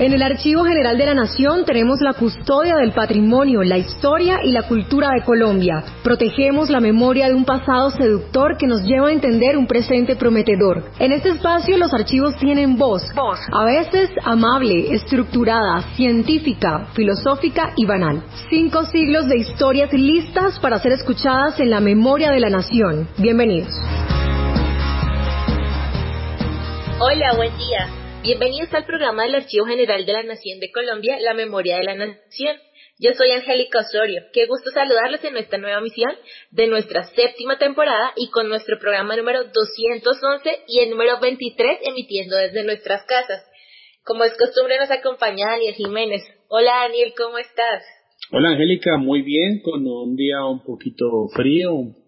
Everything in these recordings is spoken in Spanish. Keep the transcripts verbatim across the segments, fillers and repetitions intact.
En el Archivo General de la Nación tenemos la custodia del patrimonio, la historia y la cultura de Colombia. Protegemos la memoria de un pasado seductor que nos lleva a entender un presente prometedor. En este espacio los archivos tienen voz, voz. A veces amable, estructurada, científica, filosófica y banal. Cinco siglos de historias listas para ser escuchadas en la memoria de la nación. Bienvenidos. Hola, buen día. Bienvenidos al programa del Archivo General de la Nación de Colombia, La Memoria de la Nación. Yo soy Angélica Osorio. Qué gusto saludarlos en esta nueva misión de nuestra séptima temporada y con nuestro programa número doscientos once y el número veintitrés emitiendo desde nuestras casas. Como es costumbre nos acompaña Daniel Jiménez. Hola Daniel, ¿cómo estás? Hola Angélica, muy bien, con un día un poquito frío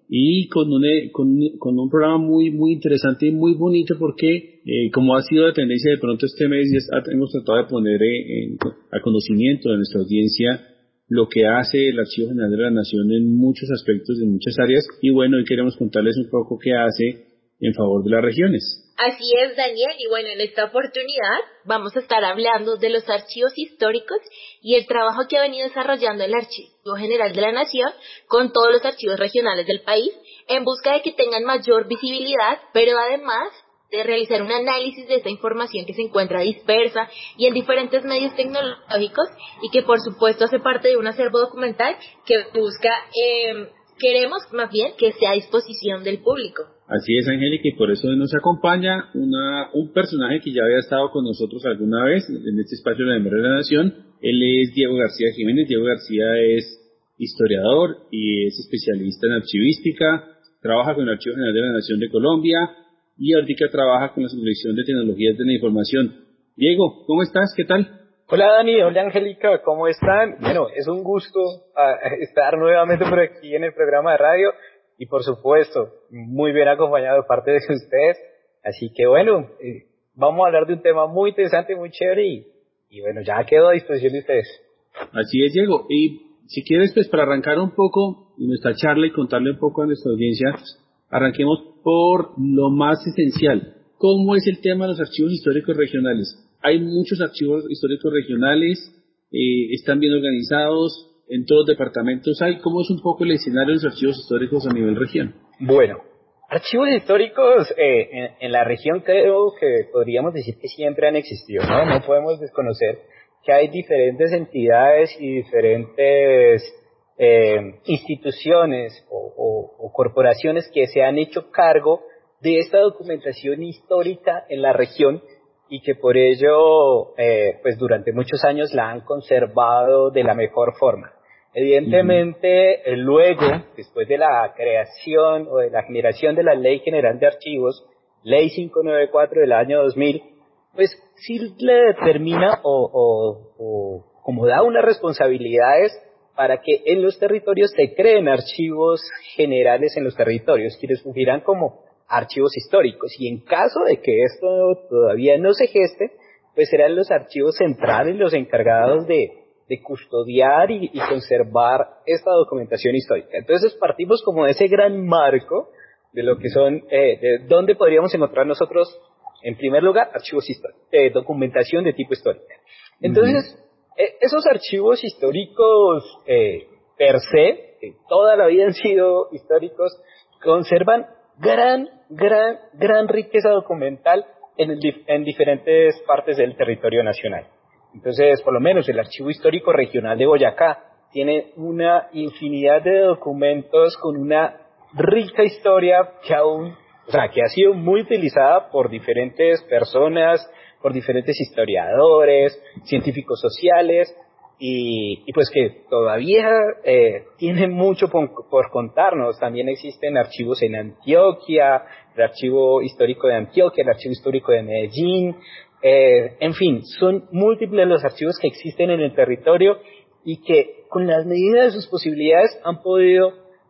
y con un, con, con un programa muy muy interesante y muy bonito porque eh, como ha sido la tendencia de pronto este mes ya hemos tratado de poner en, a conocimiento de nuestra audiencia lo que hace el Archivo General de la Nación en muchos aspectos, en muchas áreas, y bueno, hoy queremos contarles un poco qué hace en favor de las regiones. Así es, Daniel, y bueno, en esta oportunidad vamos a estar hablando de los archivos históricos y el trabajo que ha venido desarrollando el Archivo General de la Nación con todos los archivos regionales del país en busca de que tengan mayor visibilidad, pero además de realizar un análisis de esta información que se encuentra dispersa y en diferentes medios tecnológicos y que por supuesto hace parte de un acervo documental que busca, eh, queremos más bien que sea a disposición del público. Así es, Angélica, y por eso nos acompaña una, un personaje que ya había estado con nosotros alguna vez en este espacio de la Memoria de la Nación. Él es Diego García Jiménez. Diego García es historiador y es especialista en archivística, trabaja con el Archivo General de la Nación de Colombia y ahorita trabaja con la Subdirección de Tecnologías de la Información. Diego, ¿cómo estás? ¿Qué tal? Hola Dani, hola Angélica, ¿cómo están? Bueno, es un gusto uh, estar nuevamente por aquí en el programa de radio y por supuesto, muy bien acompañado de parte de ustedes. Así que bueno, eh, vamos a hablar de un tema muy interesante, muy chévere y, y bueno, ya quedo a disposición de ustedes. Así es, Diego. Y si quieres, pues para arrancar un poco nuestra charla y contarle un poco a nuestra audiencia, arranquemos por lo más esencial. ¿Cómo es el tema de los archivos históricos regionales? Hay muchos archivos históricos regionales, eh, están bien organizados, en todos los departamentos hay. ¿Cómo es un poco el escenario de los archivos históricos a nivel región? Bueno, archivos históricos eh, en, en la región creo que podríamos decir que siempre han existido, ¿no? No podemos desconocer que hay diferentes entidades y diferentes eh, instituciones o, o, o corporaciones que se han hecho cargo de esta documentación histórica en la región y que por ello, eh, pues durante muchos años la han conservado de la mejor forma. Evidentemente, uh-huh. luego, después de la creación o de la generación de la Ley General de Archivos, Ley quinientos noventa y cuatro del año dos mil, pues sí le determina o, o, o como da unas responsabilidades para que en los territorios se creen archivos generales en los territorios, quienes fungirán como archivos históricos, y en caso de que esto todavía no se geste, pues serán los archivos centrales los encargados de, de custodiar y, y conservar esta documentación histórica. Entonces partimos como de ese gran marco de lo que son, eh, de dónde podríamos encontrar nosotros, en primer lugar, archivos históricos, eh, documentación de tipo histórica. Entonces, uh-huh. eh, esos archivos históricos eh, per se, que toda la vida han sido históricos, conservan gran, gran, gran riqueza documental en, el, en diferentes partes del territorio nacional. Entonces, por lo menos el Archivo Histórico Regional de Boyacá tiene una infinidad de documentos con una rica historia que aún, o sea, que ha sido muy utilizada por diferentes personas, por diferentes historiadores, científicos sociales, Y, y pues que todavía eh, tiene mucho por, por contarnos. También existen archivos en Antioquia, el Archivo Histórico de Antioquia, el Archivo Histórico de Medellín, eh, en fin, son múltiples los archivos que existen en el territorio y que con las medidas de sus posibilidades han podido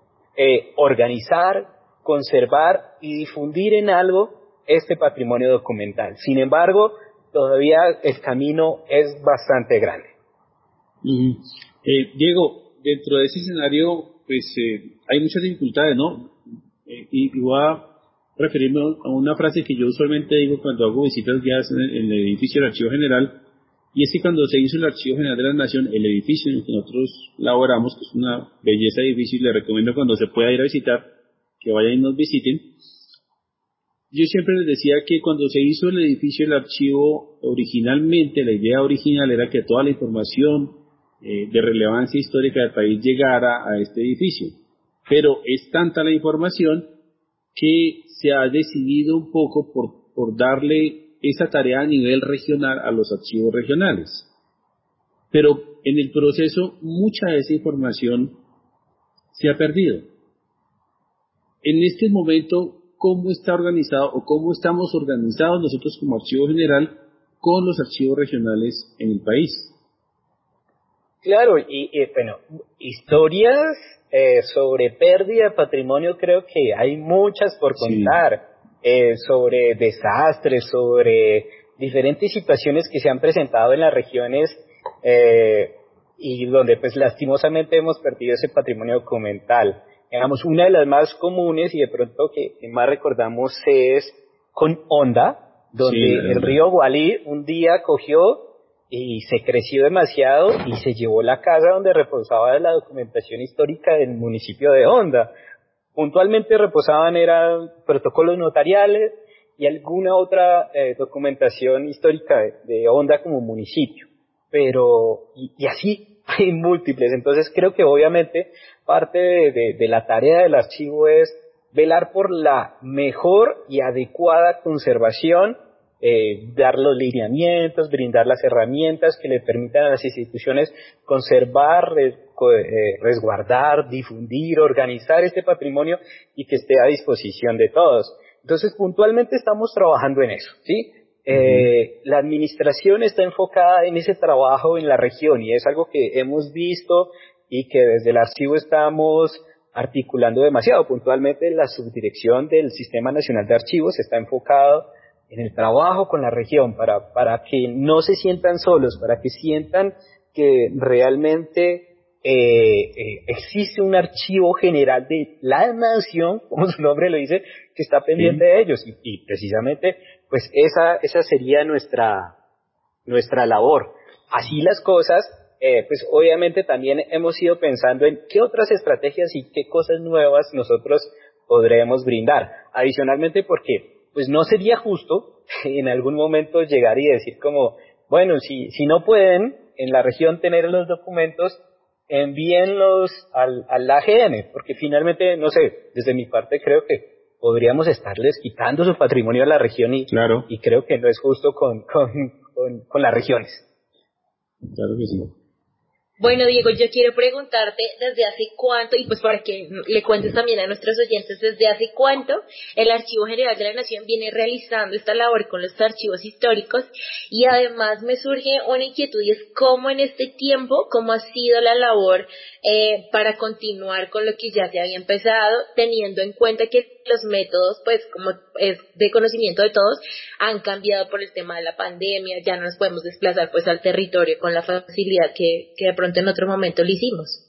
eh, organizar, conservar y difundir en algo este patrimonio documental. Sin embargo, todavía el camino es bastante grande. Uh-huh. Eh, Diego, dentro de ese escenario, pues eh, hay muchas dificultades, ¿no? Eh, y, y voy a referirme a una frase que yo usualmente digo cuando hago visitas guiadas en el, en el edificio del Archivo General, y es que cuando se hizo el Archivo General de la Nación, el edificio en el que nosotros laboramos, que es una belleza de edificio, y les recomiendo cuando se pueda ir a visitar, que vayan y nos visiten. Yo siempre les decía que cuando se hizo el edificio del archivo, originalmente, la idea original era que toda la información eh, de relevancia histórica del país llegara a este edificio. Pero es tanta la información que se ha decidido un poco por, por darle esa tarea a nivel regional a los archivos regionales. Pero en el proceso, mucha de esa información se ha perdido. En este momento, ¿cómo está organizado o cómo estamos organizados nosotros como Archivo General con los archivos regionales en el país? Claro, y, y bueno, historias eh, sobre pérdida de patrimonio creo que hay muchas por contar, sí. eh, sobre desastres, sobre diferentes situaciones que se han presentado en las regiones eh, y donde pues lastimosamente hemos perdido ese patrimonio documental. Digamos, una de las más comunes y de pronto que, que más recordamos es con Honda, donde sí, el río Gualí un día cogió y se creció demasiado y se llevó la casa donde reposaba la documentación histórica del municipio de Honda. Puntualmente reposaban eran protocolos notariales y alguna otra eh, documentación histórica de, de Honda como municipio. Pero, y, y así hay múltiples. Entonces creo que obviamente parte de, de, de la tarea del archivo es velar por la mejor y adecuada conservación, eh, dar los lineamientos, brindar las herramientas que le permitan a las instituciones conservar, res, eh, resguardar, difundir, organizar este patrimonio y que esté a disposición de todos. Entonces, puntualmente estamos trabajando en eso, ¿sí? Eh, la administración está enfocada en ese trabajo en la región y es algo que hemos visto y que desde el archivo estamos articulando demasiado. Puntualmente la subdirección del Sistema Nacional de Archivos está enfocado en el trabajo con la región para, para que no se sientan solos, para que sientan que realmente eh, eh, existe un archivo general de la nación, como su nombre lo dice, que está pendiente sí. de ellos y, y precisamente pues esa, esa sería nuestra, nuestra labor. Así las cosas, eh, pues obviamente también hemos ido pensando en qué otras estrategias y qué cosas nuevas nosotros podremos brindar. Adicionalmente porque pues no sería justo en algún momento llegar y decir como, bueno, si, si no pueden en la región tener los documentos, envíenlos al, al A G N, porque finalmente, no sé, desde mi parte creo que podríamos estarles quitando su patrimonio a la región y, claro. y creo que no es justo con, con, con, con las regiones. Claro que sí. Bueno, Diego, yo quiero preguntarte desde hace cuánto, y pues para que le cuentes también a nuestros oyentes, desde hace cuánto el Archivo General de la Nación viene realizando esta labor con los archivos históricos, y además me surge una inquietud y es cómo en este tiempo, cómo ha sido la labor eh, para continuar con lo que ya se había empezado, teniendo en cuenta que los métodos, pues como es de conocimiento de todos, han cambiado por el tema de la pandemia, ya no nos podemos desplazar pues al territorio con la facilidad que, que de pronto en otro momento lo hicimos.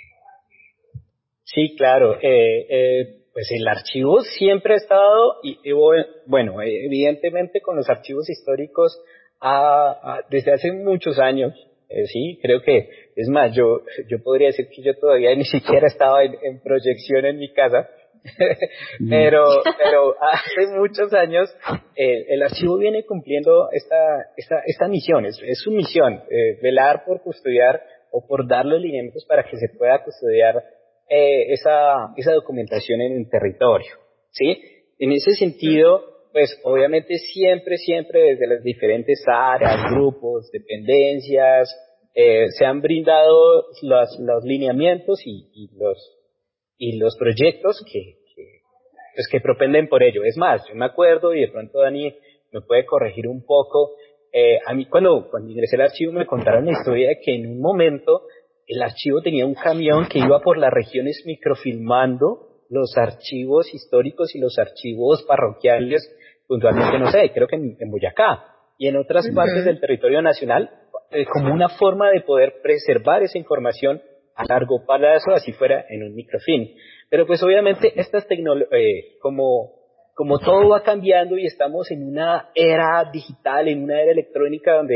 Sí, claro, eh, eh, pues el archivo siempre ha estado, y, y bueno, evidentemente con los archivos históricos a, a, desde hace muchos años, eh, sí, creo que, es más, yo, yo podría decir que yo todavía ni siquiera estaba en, en proyección en mi casa, pero pero hace muchos años eh, el archivo viene cumpliendo esta esta esta misión, es, es su misión, eh, velar por custodiar o por dar los lineamientos para que se pueda custodiar eh, esa esa documentación en el territorio, ¿sí? En ese sentido, pues obviamente siempre siempre desde las diferentes áreas, grupos, dependencias, eh, se han brindado los los lineamientos y, y los y los proyectos que, que, pues que propenden por ello. Es más, yo me acuerdo, y de pronto Dani me puede corregir un poco, eh, a mí cuando, cuando ingresé al archivo me contaron la historia de que en un momento el archivo tenía un camión que iba por las regiones microfilmando los archivos históricos y los archivos parroquiales, puntualmente, no sé, creo que en, en Boyacá, y en otras uh-huh. partes del territorio nacional, eh, como una forma de poder preservar esa información a largo plazo, así fuera en un microfilm. Pero pues obviamente estas tecnologías, eh, como, como todo va cambiando y estamos en una era digital, en una era electrónica donde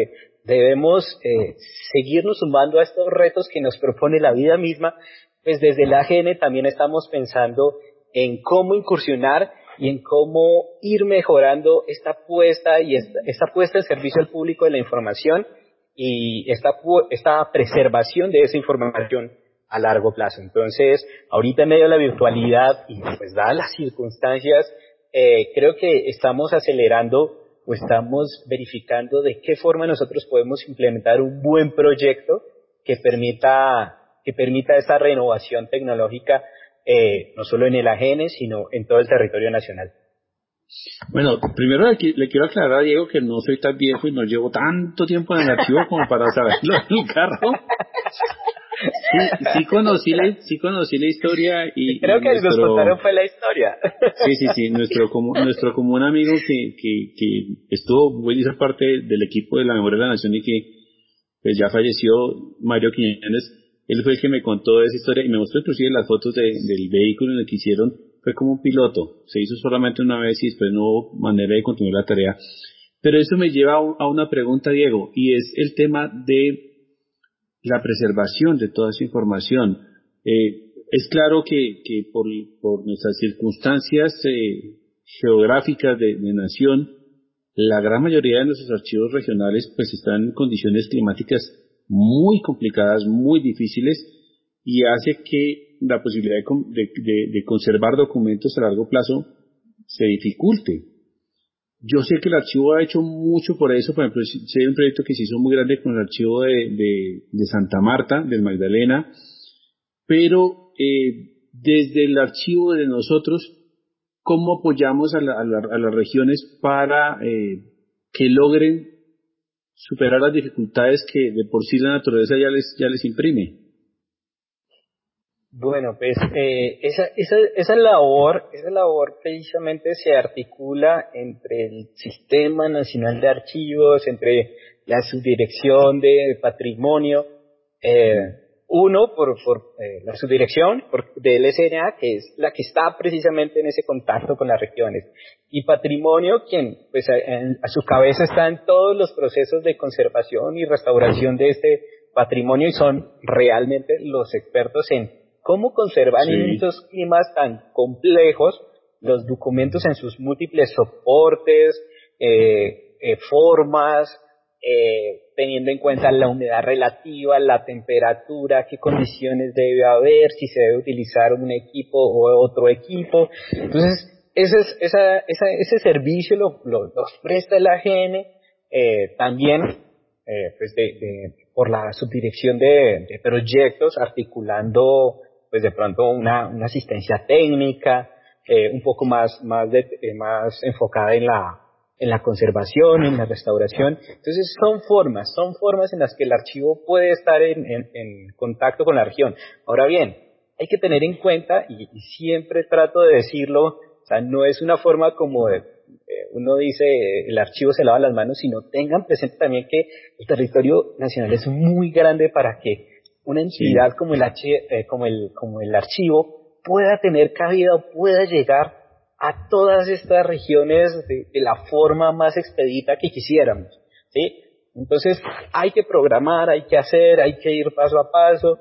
debemos eh, seguirnos sumando a estos retos que nos propone la vida misma. Pues desde la A G N también estamos pensando en cómo incursionar y en cómo ir mejorando esta puesta y esta, esta puesta en servicio al público de la información y esta, esta preservación de esa información a largo plazo. Entonces, ahorita en medio de la virtualidad y pues dadas las circunstancias, eh, creo que estamos acelerando o estamos verificando de qué forma nosotros podemos implementar un buen proyecto que permita, que permita esta renovación tecnológica, eh, no solo en el A G N, sino en todo el territorio nacional. Bueno, primero le, le quiero aclarar a Diego que no soy tan viejo y no llevo tanto tiempo en el archivo como para saberlo en un carro. Sí, sí conocí la, sí conocí la historia y creo y que nuestro, nos contaron fue la historia. Sí, sí, sí, nuestro como nuestro común amigo que que que estuvo muy esa parte del equipo de la Memoria de la Nación y que pues ya falleció, Mario Quiñones, él fue el que me contó esa historia y me mostró inclusive las fotos de, del vehículo en el que hicieron, fue como un piloto, se hizo solamente una vez y después no hubo manera de continuar la tarea. Pero eso me lleva a una pregunta, Diego, y es el tema de la preservación de toda esa información. Eh, es claro que, que por, por nuestras circunstancias eh, geográficas de, de nación, la gran mayoría de nuestros archivos regionales pues están en condiciones climáticas muy complicadas, muy difíciles, y hace que la posibilidad de, de, de conservar documentos a largo plazo se dificulte. Yo sé que el archivo ha hecho mucho por eso. Por ejemplo, sé de un proyecto que se hizo muy grande con el archivo de, de, de Santa Marta, del Magdalena, pero eh, desde el archivo de nosotros, ¿cómo apoyamos a, la, a, la, a las regiones para eh, que logren superar las dificultades que de por sí la naturaleza ya les, ya les imprime? Bueno, pues eh, esa, esa, esa labor, esa labor precisamente se articula entre el Sistema Nacional de Archivos, entre la Subdirección de Patrimonio, eh, uno por, por eh, la Subdirección por, del S N A, que es la que está precisamente en ese contacto con las regiones, y Patrimonio, quien pues a, a su cabeza están todos los procesos de conservación y restauración de este patrimonio y son realmente los expertos en cómo conservar sí. en estos climas tan complejos los documentos en sus múltiples soportes, eh, eh, formas, eh, teniendo en cuenta la humedad relativa, la temperatura, qué condiciones debe haber, si se debe utilizar un equipo o otro equipo. Entonces, ese, es, esa, esa, ese servicio lo, lo, lo presta la A G N, eh, también eh, pues de, de, por la subdirección de, de proyectos, articulando pues de pronto una, una asistencia técnica, eh, un poco más, más, de, eh, más enfocada en la, en la conservación, en la restauración. Entonces son formas, son formas en las que el archivo puede estar en, en, en contacto con la región. Ahora bien, hay que tener en cuenta, y, y siempre trato de decirlo, o sea, no es una forma como de, eh, uno dice, eh, el archivo se lava las manos, sino tengan presente también que el territorio nacional es muy grande para que una entidad sí. como el H, eh, como el como el archivo pueda tener cabida o pueda llegar a todas estas regiones de, de la forma más expedita que quisiéramos, ¿sí? Entonces hay que programar, hay que hacer, hay que ir paso a paso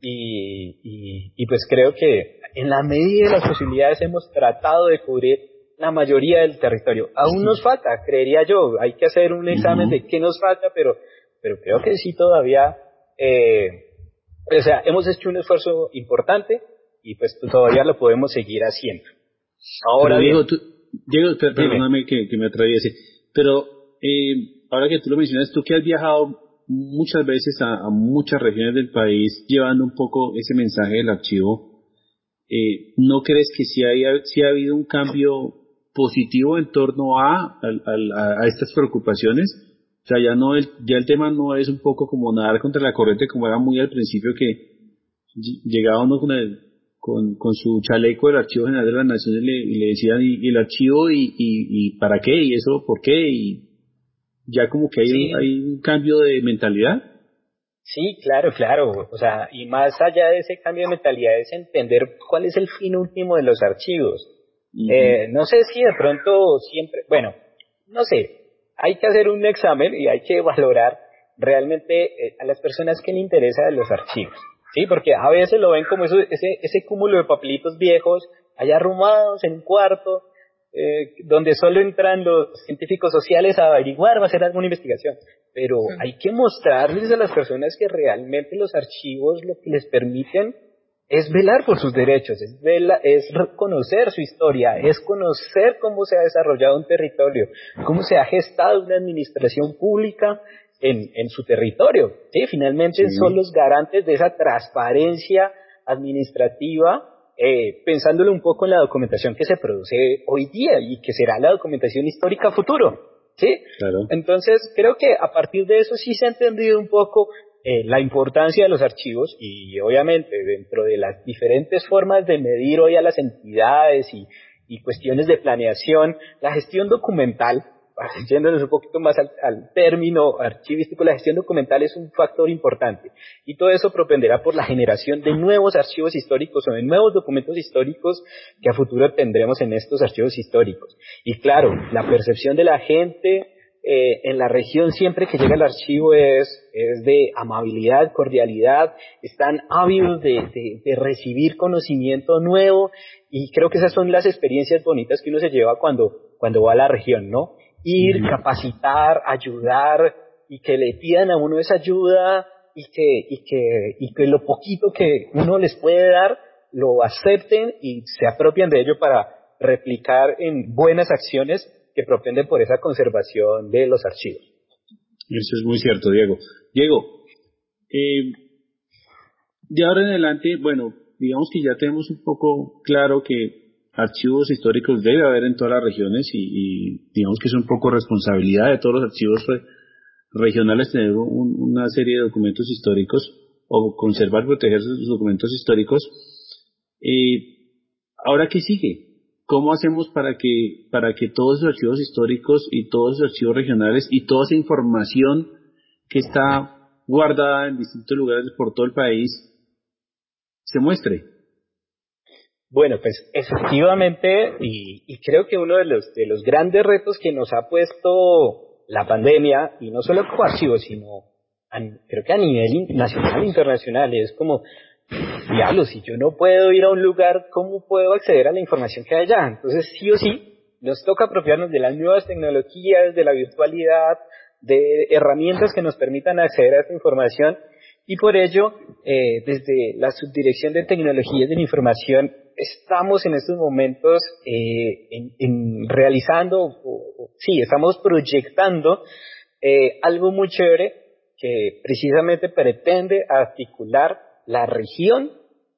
y, y, y pues creo que en la medida de las posibilidades hemos tratado de cubrir la mayoría del territorio. Aún nos falta, creería yo, hay que hacer un examen uh-huh. de qué nos falta, pero pero creo que sí todavía eh, o sea, hemos hecho un esfuerzo importante y pues todavía lo podemos seguir haciendo. Ahora, pero Diego, tú, Diego, perdóname que, que me atraviese, pero eh, ahora que tú lo mencionas, tú que has viajado muchas veces a, a muchas regiones del país llevando un poco ese mensaje del archivo, eh, ¿no crees que sí, hay, sí ha habido un cambio positivo en torno a, a, a, a estas preocupaciones? O sea, ya no el, ya el tema no es un poco como nadar contra la corriente como era muy al principio, que llegaba uno con el, con, con su chaleco del Archivo General de las Naciones y le, y le decían y, y el archivo y, y, y para qué y eso por qué, y ya como que hay, sí. un, hay un cambio de mentalidad. Sí, claro, claro, o sea, y más allá de ese cambio de mentalidad es entender cuál es el fin último de los archivos. Uh-huh. Eh, no sé si de pronto siempre, bueno, no sé, hay que hacer un examen y hay que valorar realmente eh, a las personas que le interesa de los archivos, ¿sí? Porque a veces lo ven como eso, ese, ese cúmulo de papelitos viejos allá arrumados en un cuarto, eh, donde solo entran los científicos sociales a averiguar, va a hacer alguna investigación. Pero hay que mostrarles a las personas que realmente los archivos lo que les permiten es velar por sus derechos, es, vela, es conocer su historia, es conocer cómo se ha desarrollado un territorio, cómo se ha gestado una administración pública en, en su territorio. ¿Sí? Finalmente sí. Son los garantes de esa transparencia administrativa, eh, pensándolo un poco en la documentación que se produce hoy día y que será la documentación histórica futuro. ¿Sí? Claro. Entonces, creo que a partir de eso sí se ha entendido un poco eh, la importancia de los archivos y obviamente dentro de las diferentes formas de medir hoy a las entidades y, y cuestiones de planeación, la gestión documental, yéndonos un poquito más al, al término archivístico, la gestión documental es un factor importante y todo eso propenderá por la generación de nuevos archivos históricos o de nuevos documentos históricos que a futuro tendremos en estos archivos históricos. Y claro, la percepción de la gente eh, en la región siempre que llega el archivo es, es de amabilidad, cordialidad, están ávidos de, de, de recibir conocimiento nuevo y creo que esas son las experiencias bonitas que uno se lleva cuando, cuando va a la región, ¿no? Ir, capacitar, ayudar y que le pidan a uno esa ayuda y que, y que, y que lo poquito que uno les puede dar lo acepten y se apropien de ello para replicar en buenas acciones que propenden por esa conservación de los archivos. Eso es muy cierto, Diego. Diego, eh, de ahora en adelante, bueno, digamos que ya tenemos un poco claro que archivos históricos debe haber en todas las regiones y, y digamos que es un poco responsabilidad de todos los archivos re, regionales tener un, una serie de documentos históricos o conservar, proteger sus documentos históricos. Eh, ¿Ahora qué sigue? ¿Cómo hacemos para que para que todos esos archivos históricos y todos esos archivos regionales y toda esa información que está guardada en distintos lugares por todo el país se muestre? Bueno, pues efectivamente, y, y creo que uno de los, de los grandes retos que nos ha puesto la pandemia, y no solo como archivos, sino a, creo que a nivel nacional e internacional, es como, diablo, si yo no puedo ir a un lugar, ¿cómo puedo acceder a la información que hay allá? Entonces, sí o sí, nos toca apropiarnos de las nuevas tecnologías, de la virtualidad, de herramientas que nos permitan acceder a esta información, y por ello, eh, desde la Subdirección de Tecnologías de la Información, estamos en estos momentos eh, en, en realizando, o, o, sí, estamos proyectando eh, algo muy chévere que precisamente pretende articular la región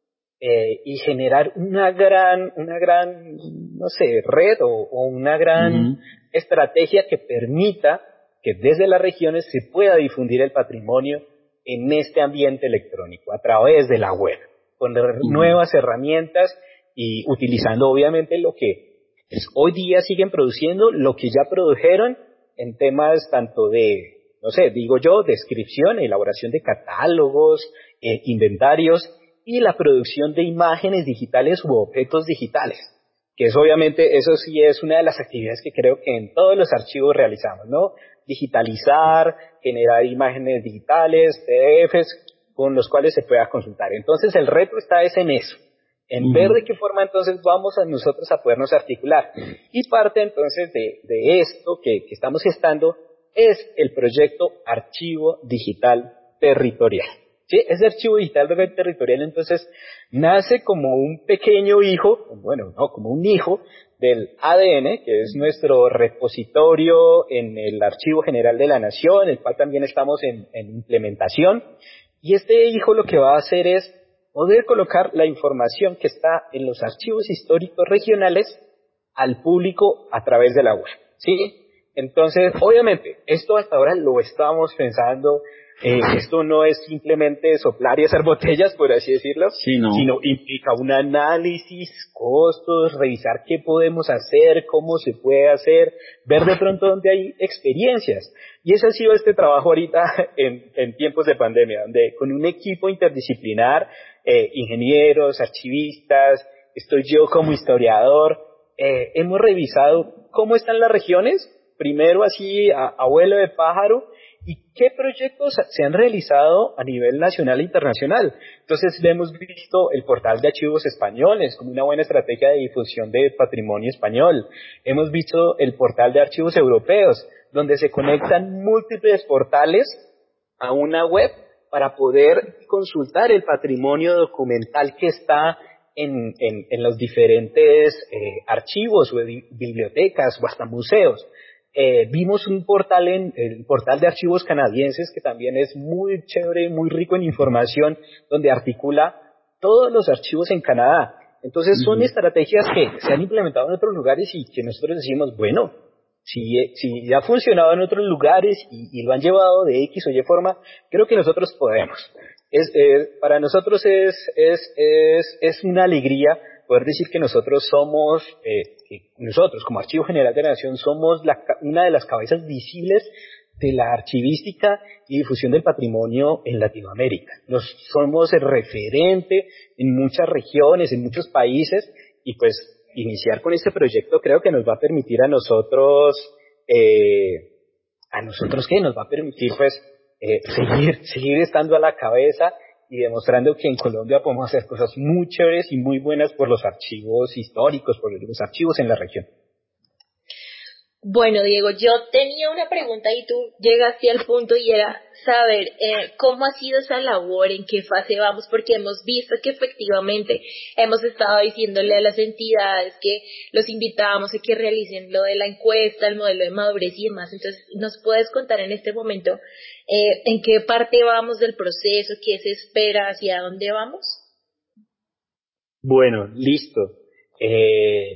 eh, y generar una gran, una gran, no sé, red o, o una gran uh-huh. estrategia que permita que desde las regiones se pueda difundir el patrimonio en este ambiente electrónico a través de la web, con uh-huh. nuevas herramientas y utilizando obviamente lo que pues, hoy día siguen produciendo, lo que ya produjeron en temas tanto de, no sé, digo yo, descripción, elaboración de catálogos, eh, inventarios y la producción de imágenes digitales u objetos digitales, que es obviamente, eso sí es una de las actividades que creo que en todos los archivos realizamos, ¿no? Digitalizar, generar imágenes digitales, P D Efes, con los cuales se pueda consultar. Entonces el reto está es en eso, en uh-huh. ver de qué forma entonces vamos a nosotros a podernos articular. Y parte entonces de, de esto que, que estamos gestando es el proyecto Archivo Digital Territorial. ¿Sí? Ese Archivo Digital Territorial entonces nace como un pequeño hijo, bueno, no, como un hijo del A D N, que es nuestro repositorio en el Archivo General de la Nación, el cual también estamos en, en implementación. Y este hijo lo que va a hacer es poder colocar la información que está en los archivos históricos regionales al público a través de la web, ¿sí? Entonces, obviamente, esto hasta ahora lo estamos pensando, eh, esto no es simplemente soplar y hacer botellas, por así decirlo, sí, no. sino implica un análisis, costos, revisar qué podemos hacer, cómo se puede hacer, ver de pronto dónde hay experiencias. Y ese ha sido este trabajo ahorita en, en tiempos de pandemia, donde con un equipo interdisciplinar, eh, ingenieros, archivistas, estoy yo como historiador, eh, hemos revisado cómo están las regiones, primero así a, a vuelo de pájaro, y qué proyectos se han realizado a nivel nacional e internacional. Entonces hemos visto el portal de archivos españoles como una buena estrategia de difusión de patrimonio español. Hemos visto el portal de archivos europeos, donde se conectan múltiples portales a una web para poder consultar el patrimonio documental que está en, en, en los diferentes eh, archivos o bibliotecas o hasta museos. Eh, vimos un portal en el portal de archivos canadienses que también es muy chévere, muy rico en información, donde articula todos los archivos en Canadá. Entonces son uh-huh. estrategias que se han implementado en otros lugares y que nosotros decimos, bueno, si, si ya ha funcionado en otros lugares y, y lo han llevado de X o Y forma, creo que nosotros podemos. Es, eh, para nosotros es, es, es, es una alegría poder decir que nosotros somos, eh, que nosotros como Archivo General de la Nación somos la, una de las cabezas visibles de la archivística y difusión del patrimonio en Latinoamérica. Nos somos el referente en muchas regiones, en muchos países, y pues iniciar con este proyecto creo que nos va a permitir a nosotros, eh, a nosotros qué, nos va a permitir pues eh, seguir, seguir estando a la cabeza y demostrando que en Colombia podemos hacer cosas muy chéveres y muy buenas por los archivos históricos, por los archivos en la región. Bueno, Diego, yo tenía una pregunta y tú llegaste al punto y era saber eh, cómo ha sido esa labor, en qué fase vamos, porque hemos visto que efectivamente hemos estado diciéndole a las entidades que los invitábamos a que realicen lo de la encuesta, el modelo de madurez y demás. Entonces, ¿nos puedes contar en este momento eh, en qué parte vamos del proceso, qué se espera, hacia dónde vamos? Bueno, listo. Eh...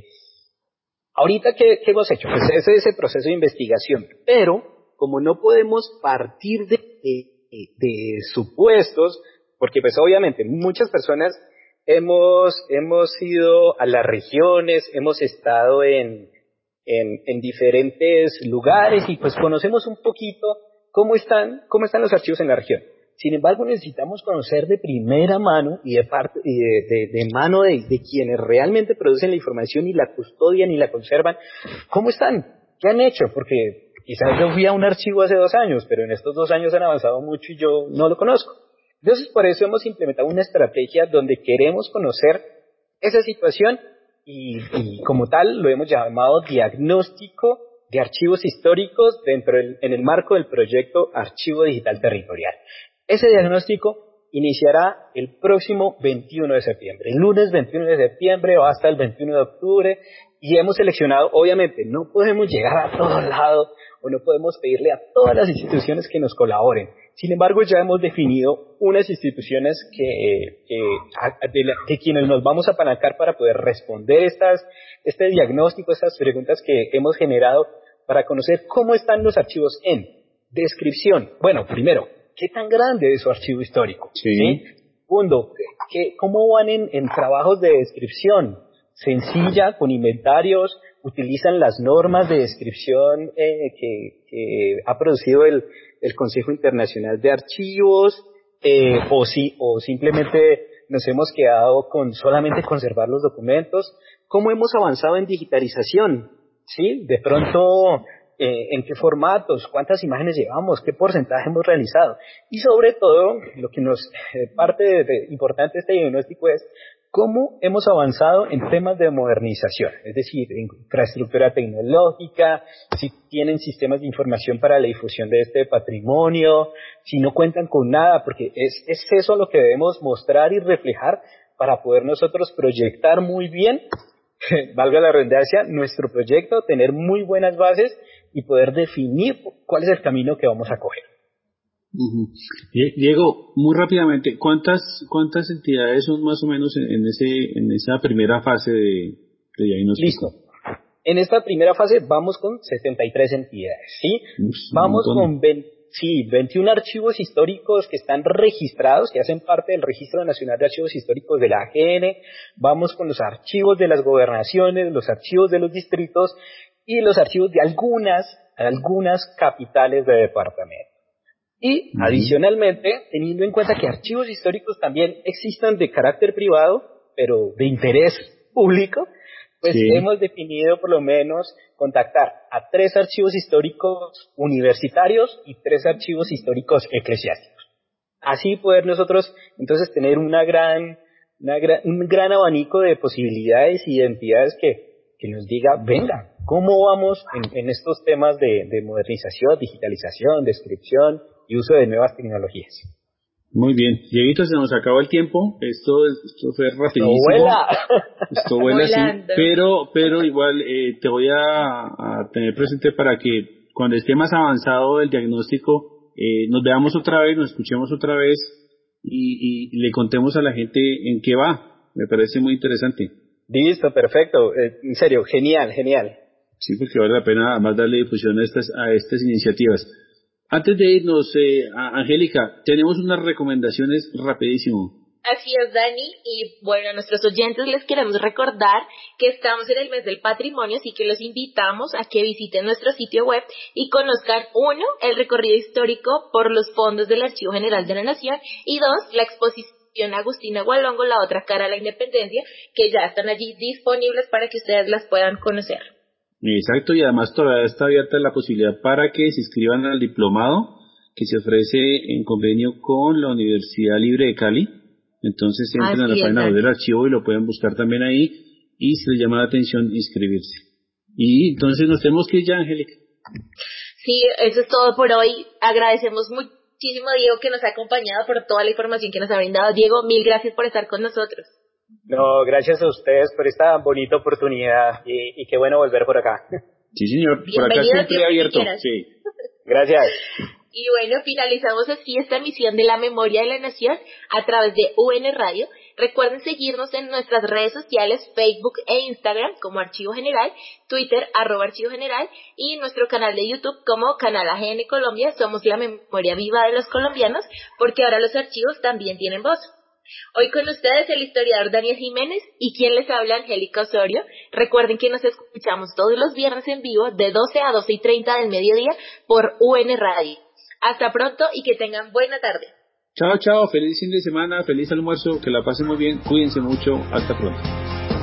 Ahorita, ¿qué, ¿qué hemos hecho? Pues ese es el proceso de investigación, pero como no podemos partir de, de, de supuestos, porque pues obviamente muchas personas hemos, hemos ido a las regiones, hemos estado en, en, en diferentes lugares y pues conocemos un poquito cómo están, cómo están los archivos en la región. Sin embargo, necesitamos conocer de primera mano y de parte y de, de, de mano de, de quienes realmente producen la información y la custodian y la conservan, cómo están, qué han hecho, porque quizás yo fui a un archivo hace dos años, pero en estos dos años han avanzado mucho y yo no lo conozco. Entonces, por eso hemos implementado una estrategia donde queremos conocer esa situación y, y como tal lo hemos llamado diagnóstico de archivos históricos dentro del, en el marco del proyecto Archivo Digital Territorial. Ese diagnóstico iniciará el próximo veintiuno de septiembre, el lunes veintiuno de septiembre o hasta el veintiuno de octubre, y hemos seleccionado, obviamente, no podemos llegar a todos lados o no podemos pedirle a todas las instituciones que nos colaboren. Sin embargo, ya hemos definido unas instituciones que, que de, la, de quienes nos vamos a apalancar para poder responder estas, este diagnóstico, estas preguntas que hemos generado para conocer cómo están los archivos en descripción. Bueno, primero, ¿qué tan grande es su archivo histórico? Sí. ¿Sí? Segundo, ¿qué, ¿cómo van en, en trabajos de descripción? Sencilla, con inventarios, utilizan las normas de descripción eh, que, que ha producido el, el Consejo Internacional de Archivos, eh, o, si, o simplemente nos hemos quedado con solamente conservar los documentos. ¿Cómo hemos avanzado en digitalización? ¿Sí? De pronto, eh, ¿en qué formatos? ¿Cuántas imágenes llevamos? ¿Qué porcentaje hemos realizado? Y sobre todo, lo que nos eh, parte de, de importante de este diagnóstico es cómo hemos avanzado en temas de modernización, es decir, en infraestructura tecnológica, si tienen sistemas de información para la difusión de este patrimonio, si no cuentan con nada, porque es, es eso lo que debemos mostrar y reflejar para poder nosotros proyectar muy bien, valga la redundancia, nuestro proyecto, tener muy buenas bases y poder definir cuál es el camino que vamos a coger. Uh-huh. Diego, muy rápidamente, ¿cuántas cuántas entidades son más o menos en, en ese en esa primera fase de, de diagnóstico? Listo. En esta primera fase vamos con setenta y tres entidades, ¿sí? Uf, vamos con veinte, sí, veintiún archivos históricos que están registrados, que hacen parte del Registro Nacional de Archivos Históricos de la A G N. Vamos con los archivos de las gobernaciones, los archivos de los distritos y los archivos de algunas algunas capitales de departamento. Y, uh-huh. adicionalmente, teniendo en cuenta que archivos históricos también existan de carácter privado, pero de interés público, pues sí. hemos definido por lo menos contactar a tres archivos históricos universitarios y tres archivos históricos eclesiásticos. Así poder nosotros entonces tener una gran, una gran, un gran abanico de posibilidades y de entidades que, que nos diga, venga, ¿cómo vamos en, en estos temas de, de modernización, digitalización, descripción y uso de nuevas tecnologías? Muy bien, Dieguito, se nos acabó el tiempo, esto, esto fue rapidísimo. ¡Esto vuela! Esto vuela, sí, pero, pero igual eh, te voy a, a tener presente para que cuando esté más avanzado el diagnóstico, eh, nos veamos otra vez, nos escuchemos otra vez y, y le contemos a la gente en qué va. Me parece muy interesante. Listo, perfecto, eh, en serio, genial, genial. Sí, porque vale la pena además darle difusión a estas, a estas iniciativas. Antes de irnos, eh, a Angélica, tenemos unas recomendaciones rapidísimo. Así es, Dani, y bueno, a nuestros oyentes les queremos recordar que estamos en el mes del patrimonio, así que los invitamos a que visiten nuestro sitio web y conozcan, uno, el recorrido histórico por los fondos del Archivo General de la Nación, y dos, la exposición Agustina Gualongo, la otra cara a la independencia, que ya están allí disponibles para que ustedes las puedan conocer. Exacto, y además todavía está abierta la posibilidad para que se inscriban al diplomado que se ofrece en convenio con la Universidad Libre de Cali. Entonces entren a la página web del archivo y lo pueden buscar también ahí, y si les llama la atención, inscribirse. Y entonces nos tenemos que ir ya, Angélica. Sí, eso es todo por hoy. Agradecemos muchísimo a Diego que nos ha acompañado, por toda la información que nos ha brindado. Diego, mil gracias por estar con nosotros. No, gracias a ustedes por esta bonita oportunidad y, y qué bueno volver por acá. Sí, señor, por acá siempre abierto. Sí. Gracias. Y bueno, finalizamos así esta emisión de La Memoria de la Nación a través de U N Radio. Recuerden seguirnos en nuestras redes sociales, Facebook e Instagram como Archivo General, Twitter arroba Archivo General y nuestro canal de YouTube como Canal A G N Colombia. Somos la memoria viva de los colombianos, porque ahora los archivos también tienen voz. Hoy con ustedes el historiador Daniel Jiménez y quien les habla, Angélica Osorio. Recuerden que nos escuchamos todos los viernes en vivo de doce a doce y treinta del mediodía por U N Radio. Hasta pronto y que tengan buena tarde. Chao, chao, feliz fin de semana, feliz almuerzo, que la pasen muy bien, cuídense mucho, hasta pronto.